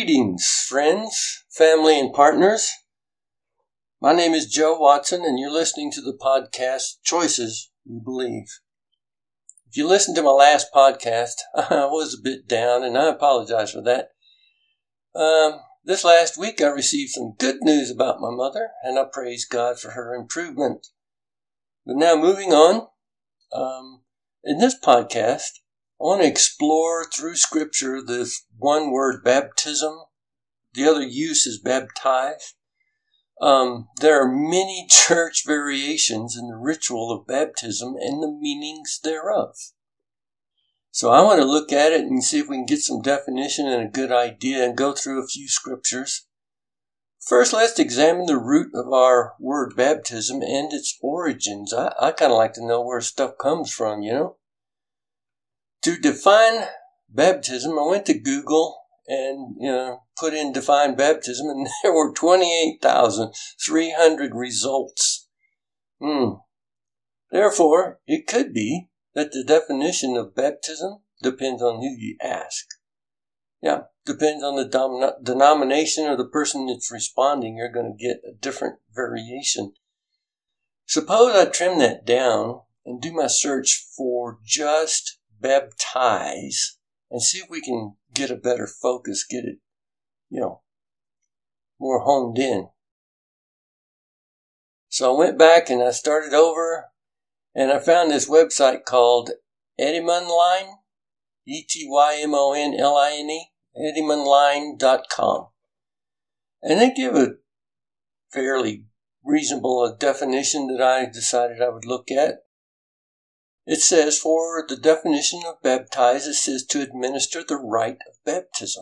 Greetings, friends, family, and partners. My name is Joe Watson, and you're listening to the podcast Choices We Believe. If you listened to my last podcast, I was a bit down, and I apologize for that. This last week, I received some good news about my mother, and I praise God for her improvement. But now, moving on, in this podcast, I want to explore through Scripture this one word, baptism. The other use is baptize. There are many church variations in the ritual of baptism and the meanings thereof. So I want to look at it and see if we can get some definition and a good idea and go through a few scriptures. First, let's examine the root of our word baptism and its origins. I kind of like to know where stuff comes from, you know. To define baptism, I went to Google and, put in define baptism, and there were 28,300 results. Therefore, it could be that the definition of baptism depends on who you ask. Yeah, depends on the denomination or the person that's responding. You're going to get a different variation. Suppose I trim that down and do my search for just baptize and see if we can get a better focus, get it, more honed in. So I went back and I started over and I found this website called Etymonline, Etymonline, Etymonline.com. And they give a fairly reasonable definition that I decided I would look at. It says, for the definition of baptize, it says to administer the rite of baptism.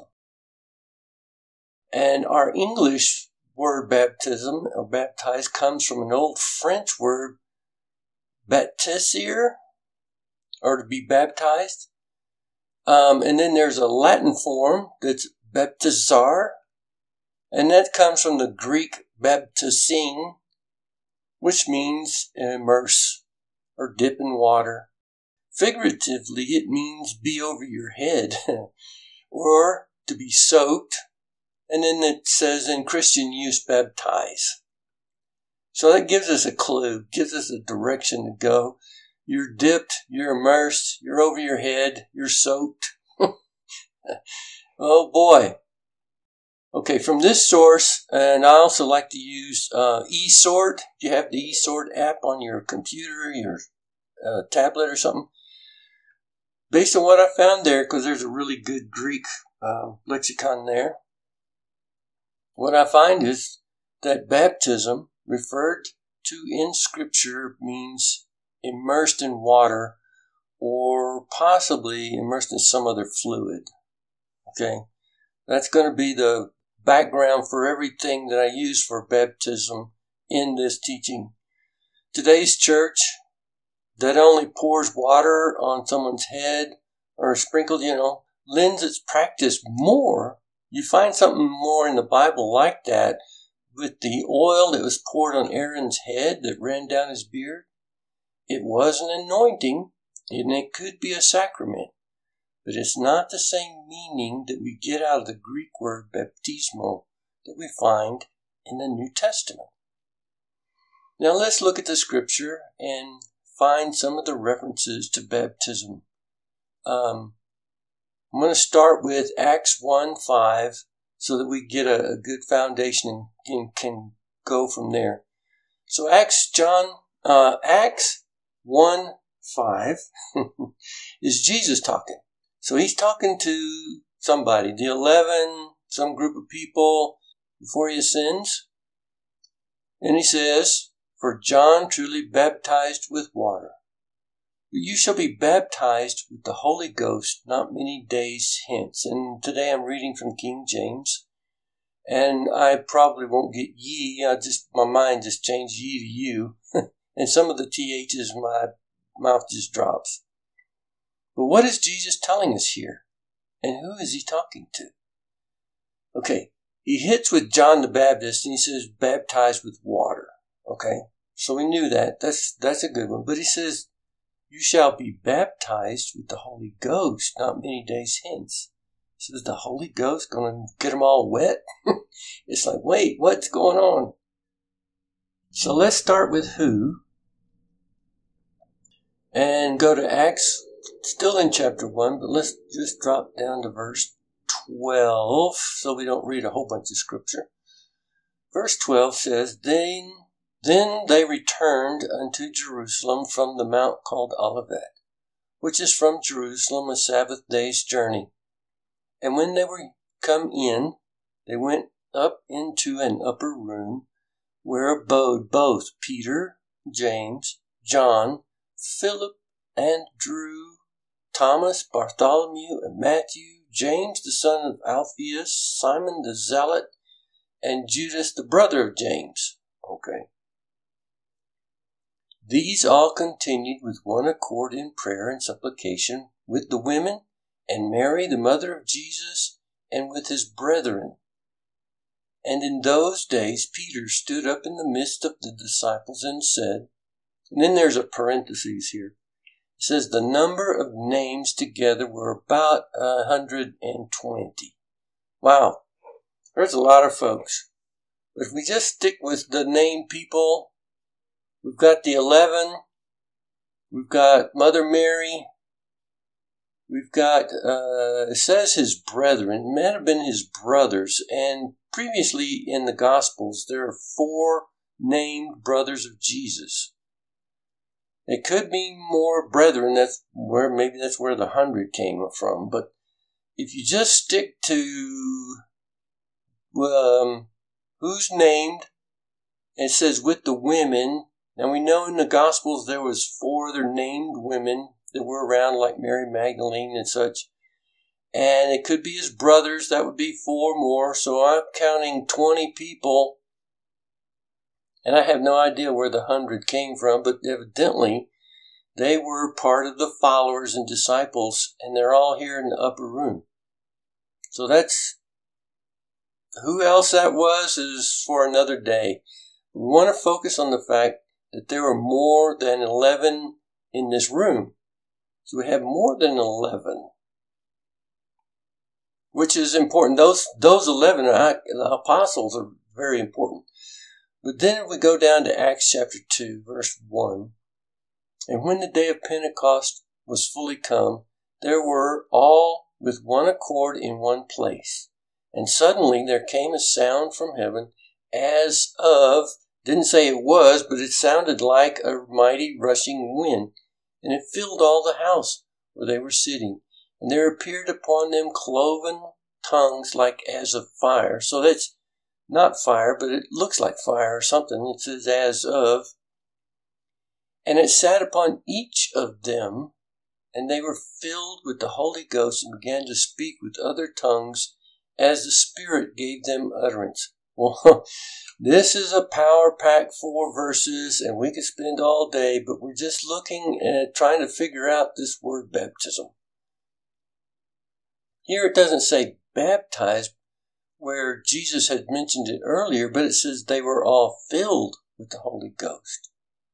And our English word baptism or baptize comes from an old French word, baptiser, or to be baptized. And then there's a Latin form that's baptizar, and that comes from the Greek baptisin, which means immerse or dip in water. Figuratively, it means be over your head or to be soaked. And then it says in Christian use, baptize. So that gives us a clue, gives us a direction to go. You're dipped, you're immersed, you're over your head, you're soaked. Oh boy. Okay, from this source, and I also like to use eSword. You have the eSword app on your computer, your tablet or something. Based on what I found there, because there's a really good Greek lexicon there, what I find is that baptism referred to in Scripture means immersed in water or possibly immersed in some other fluid. Okay, that's going to be the background for everything that I use for baptism in this teaching. Today's church that only pours water on someone's head or sprinkled, lends its practice more. You find something more in the Bible like that with the oil that was poured on Aaron's head that ran down his beard. It was an anointing, and it could be a sacrament. But it's not the same meaning that we get out of the Greek word baptismo that we find in the New Testament. Now let's look at the scripture and find some of the references to baptism. I'm going to start with Acts 1:5 so that we get a good foundation and can go from there. So Acts 1:5 is Jesus talking. So he's talking to somebody, the 11, some group of people before he ascends. And he says, for John truly baptized with water. But you shall be baptized with the Holy Ghost not many days hence. And today I'm reading from King James. And I probably won't get ye. My mind just changed ye to you. And some of the THs, my mouth just drops. But what is Jesus telling us here? And who is he talking to? Okay, he hits with John the Baptist and he says, baptized with water. Okay, so we knew that. That's a good one. But he says, you shall be baptized with the Holy Ghost not many days hence. So is the Holy Ghost going to get them all wet? It's like, wait, what's going on? So let's start with who and go to Acts, still in chapter 1, but let's just drop down to verse 12 so we don't read a whole bunch of scripture. Verse 12 says, Then they returned unto Jerusalem from the mount called Olivet, which is from Jerusalem a Sabbath day's journey. And when they were come in, they went up into an upper room, where abode both Peter, James, John, Philip, Andrew, Thomas, Bartholomew, and Matthew, James the son of Alphaeus, Simon the Zealot, and Judas the brother of James. Okay. These all continued with one accord in prayer and supplication with the women, and Mary the mother of Jesus, and with his brethren. And in those days Peter stood up in the midst of the disciples and said, and then there's a parenthesis here. It says the number of names together were about 120. Wow, there's a lot of folks. But if we just stick with the named people, we've got the 11, we've got Mother Mary, we've got, it says his brethren, it might have been his brothers, and previously in the Gospels there are 4 named brothers of Jesus. It could be more brethren, that's where the 100 came from, but if you just stick to who's named, it says with the women. Now we know in the Gospels there was 4 other named women that were around, like Mary Magdalene and such. And it could be his brothers, that would be 4 more. So I'm counting 20 people. And I have no idea where the 100 came from, but evidently they were part of the followers and disciples, and they're all here in the upper room. So that's who else that was is for another day. We want to focus on the fact that there are more than 11 in this room. So we have more than 11, which is important. Those 11 the apostles are very important. But then we go down to Acts chapter 2, verse 1. And when the day of Pentecost was fully come, there were all with one accord in one place. And suddenly there came a sound from heaven as of, didn't say it was, but it sounded like a mighty rushing wind. And it filled all the house where they were sitting. And there appeared upon them cloven tongues like as of fire. So that's not fire, but it looks like fire or something. It says as of. And it sat upon each of them, and they were filled with the Holy Ghost and began to speak with other tongues as the Spirit gave them utterance. Well, this is a power-packed 4 verses, and we could spend all day, but we're just looking at trying to figure out this word baptism. Here it doesn't say baptized, where Jesus had mentioned it earlier, but it says they were all filled with the Holy Ghost.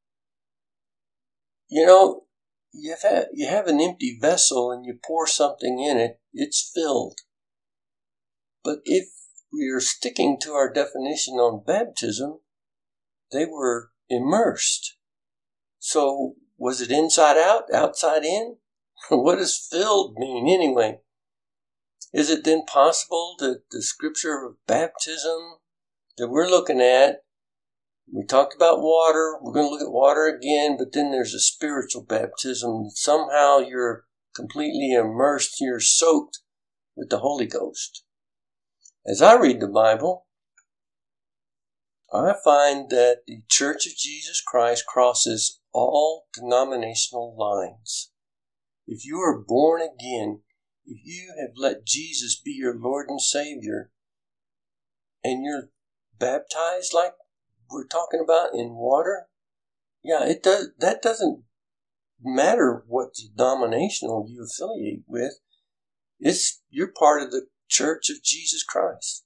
You know, you have an empty vessel and you pour something in it, it's filled. But if we are sticking to our definition on baptism, they were immersed. So was it inside out, outside in? What does filled mean anyway? Is it then possible that the scripture of baptism that we're looking at, we talked about water, we're going to look at water again, but then there's a spiritual baptism. Somehow you're completely immersed, you're soaked with the Holy Ghost. As I read the Bible, I find that the Church of Jesus Christ crosses all denominational lines. If you are born again, if you have let Jesus be your Lord and Savior, and you're baptized like we're talking about in water, that doesn't matter what denominational you affiliate with. You're part of the Church of Jesus Christ.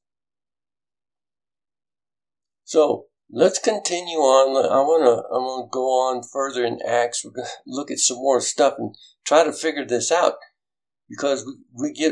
So let's continue on. I want to go on further in Acts. We're going to look at some more stuff and try to figure this out. because we get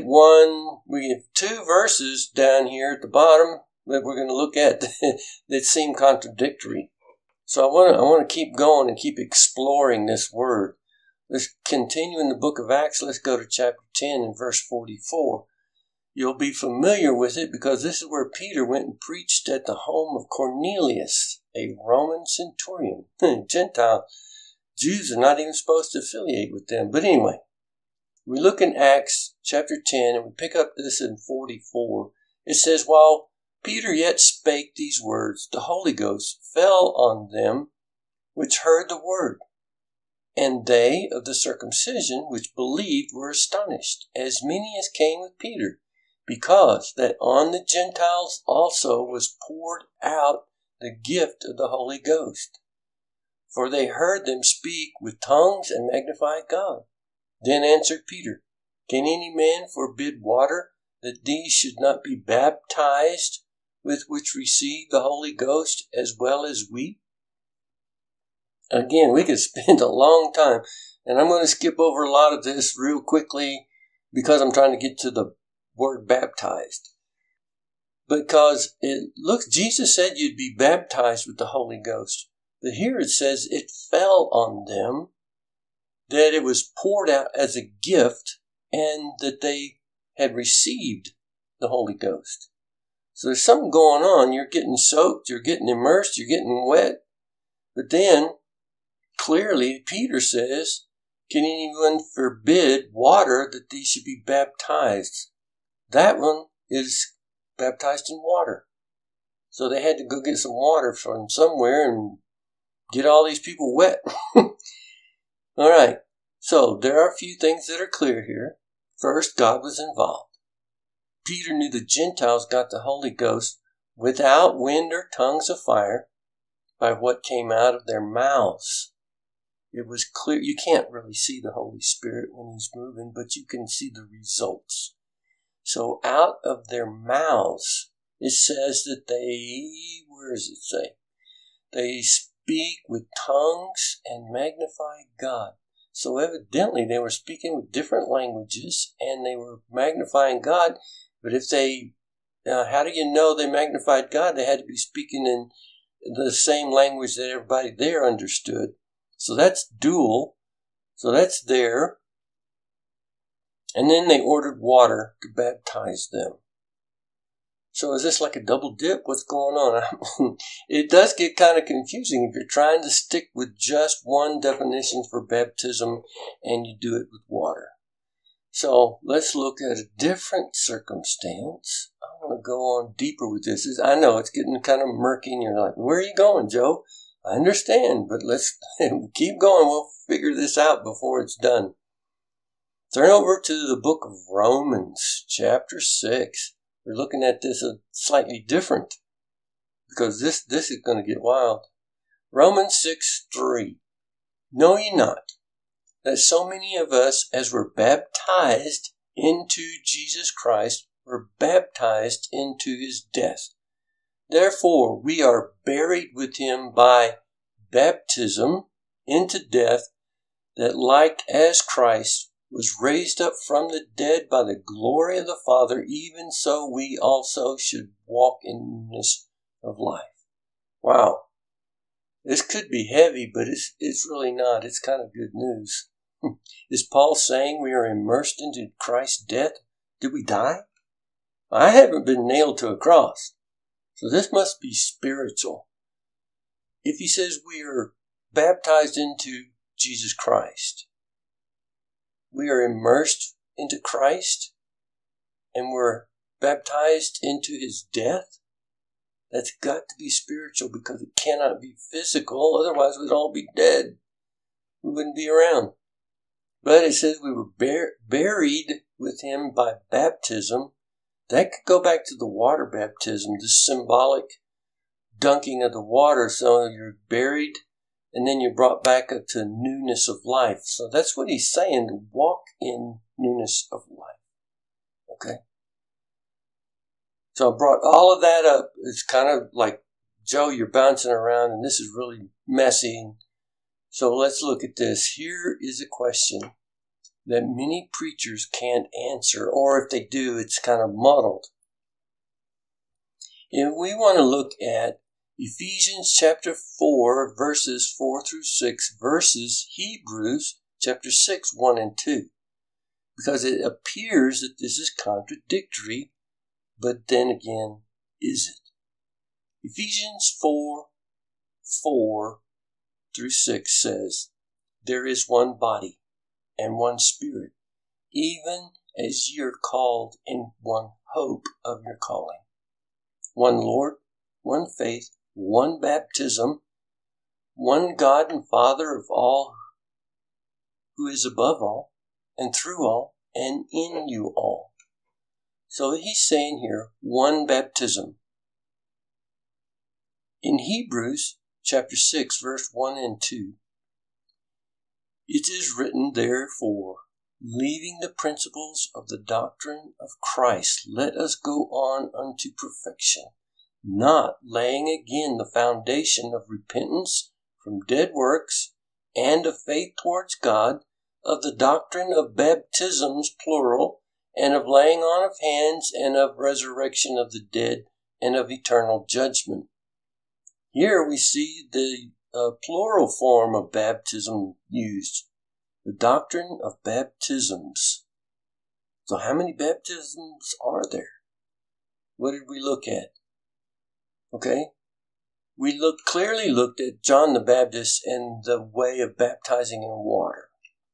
two verses down here at the bottom that we're going to look at that seem contradictory. So I want to keep going and keep exploring this word. Let's continue in the book of Acts. Let's go to chapter 10 and verse 44. You'll be familiar with it because this is where Peter went and preached at the home of Cornelius, a Roman centurion, Gentile. Jews are not even supposed to affiliate with them. But anyway, we look in Acts chapter 10 and we pick up this in 44. It says, while Peter yet spake these words, the Holy Ghost fell on them which heard the word. And they of the circumcision which believed were astonished, as many as came with Peter, because that on the Gentiles also was poured out the gift of the Holy Ghost. For they heard them speak with tongues and magnify God. Then answered Peter, can any man forbid water, that these should not be baptized, with which receive the Holy Ghost as well as we? Again, we could spend a long time, and I'm going to skip over a lot of this real quickly because I'm trying to get to the word baptized. Because Jesus said you'd be baptized with the Holy Ghost. But here it says it fell on them, that it was poured out as a gift, and that they had received the Holy Ghost. So there's something going on. You're getting soaked, you're getting immersed, you're getting wet. But then, clearly, Peter says, can anyone forbid water that these should be baptized? That one is baptized in water. So they had to go get some water from somewhere and get all these people wet. All right. So there are a few things that are clear here. First, God was involved. Peter knew the Gentiles got the Holy Ghost without wind or tongues of fire by what came out of their mouths. It was clear. You can't really see the Holy Spirit when He's moving, but you can see the results. So out of their mouths, it says that where does it say? They speak with tongues and magnify God. So evidently they were speaking with different languages and they were magnifying God. But how do you know they magnified God? They had to be speaking in the same language that everybody there understood. So that's dual. So that's there. And then they ordered water to baptize them. So is this like a double dip? What's going on? It does get kind of confusing if you're trying to stick with just one definition for baptism and you do it with water. So let's look at a different circumstance. I want to go on deeper with this. I know it's getting kind of murky and you're like, where are you going, Joe? I understand, but let's keep going. We'll figure this out before it's done. Turn over to the book of Romans, chapter 6. We're looking at this slightly different because this is going to get wild. Romans 6:3. Know ye not that so many of us as were baptized into Jesus Christ were baptized into His death? Therefore we are buried with Him by baptism into death, that like as Christ was raised up from the dead by the glory of the Father, even so we also should walk in newness of life. Wow. This could be heavy, but it's really not. It's kind of good news. Is Paul saying we are immersed into Christ's death? Did we die? I haven't been nailed to a cross. So this must be spiritual. If he says we are baptized into Jesus Christ, we are immersed into Christ, and we're baptized into His death, that's got to be spiritual because it cannot be physical. Otherwise, we'd all be dead. We wouldn't be around. But it says we were buried with Him by baptism. That could go back to the water baptism, the symbolic dunking of the water. So you're buried and then you're brought back up to newness of life. So that's what he's saying, to walk in newness of life. Okay? So I brought all of that up. It's kind of like, Joe, you're bouncing around and this is really messy. So let's look at this. Here is a question. that many preachers can't answer, or if they do, it's kind of muddled. And we want to look at Ephesians chapter 4, verses 4 through 6, versus Hebrews chapter 6, 1 and 2. Because it appears that this is contradictory, but then again, is it? Ephesians 4, 4 through 6 says, "There is one body and one Spirit, even as ye are called in one hope of your calling. One Lord, one faith, one baptism, one God and Father of all, who is above all, and through all, and in you all." So he's saying here, one baptism. In Hebrews chapter 6, verse 1 and 2, it is written, "Therefore, leaving the principles of the doctrine of Christ, let us go on unto perfection, not laying again the foundation of repentance from dead works, and of faith towards God, of the doctrine of baptisms, plural, and of laying on of hands, and of resurrection of the dead, and of eternal judgment." Here we see the plural form of baptism used, the doctrine of baptisms. So how many baptisms are there? What did we look at? Okay, we clearly looked at John the Baptist and the way of baptizing in water.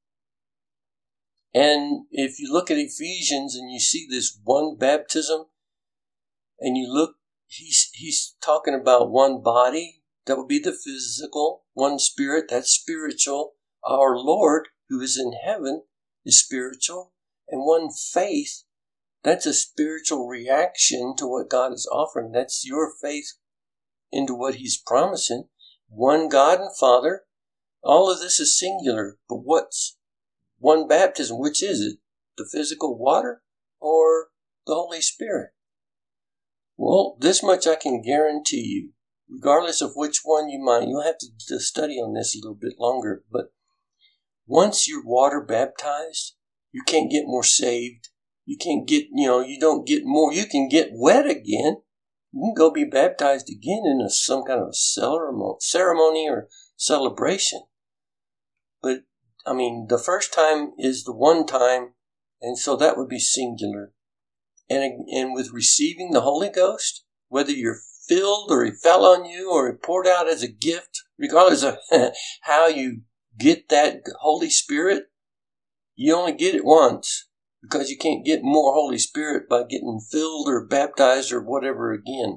And if you look at Ephesians and you see this one baptism, and you look, he's talking about one body, that would be the physical, one Spirit, that's spiritual. Our Lord, who is in heaven, is spiritual. And one faith, that's a spiritual reaction to what God is offering. That's your faith into what He's promising. One God and Father. All of this is singular, but what's one baptism? Which is it? The physical water or the Holy Spirit? Well, this much I can guarantee you. Regardless of which one you'll have to study on this a little bit longer. But once you're water baptized, you can't get more saved. You can't get, you don't get more. You can get wet again. You can go be baptized again in some kind of a ceremony or celebration. But, the first time is the one time, and so that would be singular. And with receiving the Holy Ghost, whether you're filled or He fell on you or He poured out as a gift, regardless of how you get that Holy Spirit, you only get it once, because you can't get more Holy Spirit by getting filled or baptized or whatever again.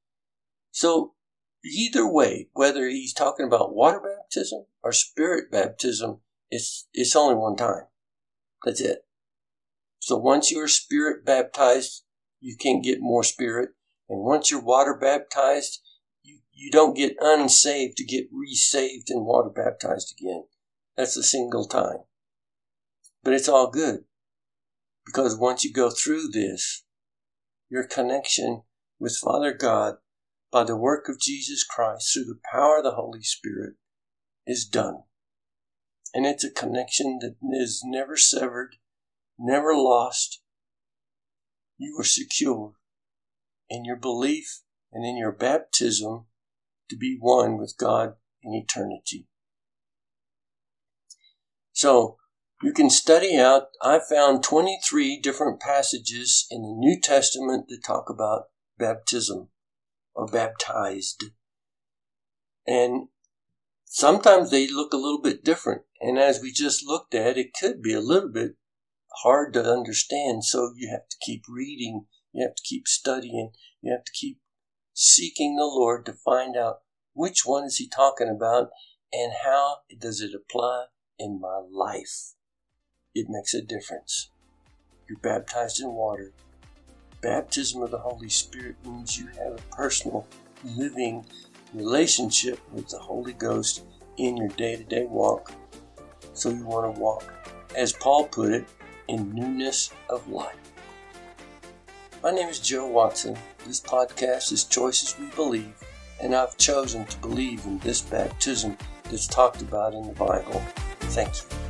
So either way, whether he's talking about water baptism or Spirit baptism, it's only one time. That's it. So once you're Spirit baptized, you can't get more Spirit. And once you're water baptized, you don't get unsaved to get resaved and water baptized again. That's a single time. But it's all good. Because once you go through this, your connection with Father God by the work of Jesus Christ through the power of the Holy Spirit is done. And it's a connection that is never severed, never lost. You are secure in your belief and in your baptism to be one with God in eternity. So, you can study out, I found 23 different passages in the New Testament that talk about baptism or baptized. And sometimes they look a little bit different. And as we just looked at, it could be a little bit hard to understand. So you have to keep reading. You have to keep studying. You have to keep seeking the Lord to find out which one is He talking about and how does it apply in my life. It makes a difference. You're baptized in water. Baptism of the Holy Spirit means you have a personal, living relationship with the Holy Ghost in your day-to-day walk. So you want to walk, as Paul put it, in newness of life. My name is Joe Watson. This podcast is Choices We Believe, and I've chosen to believe in this baptism that's talked about in the Bible. Thanks.